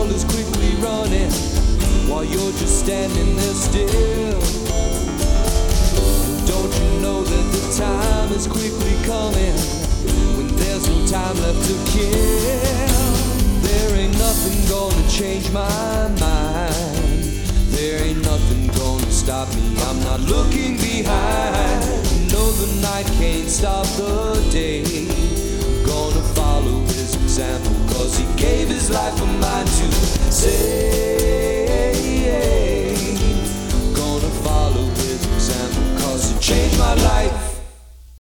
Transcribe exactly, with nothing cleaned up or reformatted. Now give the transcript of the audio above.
world is quickly running while you're just standing there still. Don't you know that the time is quickly coming when there's no time left to kill? There ain't nothing gonna change my mind. There ain't nothing gonna stop me. I'm not looking behind. No, the night can't stop the day. Gonna follow his example, cause he gave his life for mine to save. Gonna follow his example, cause it changed my life.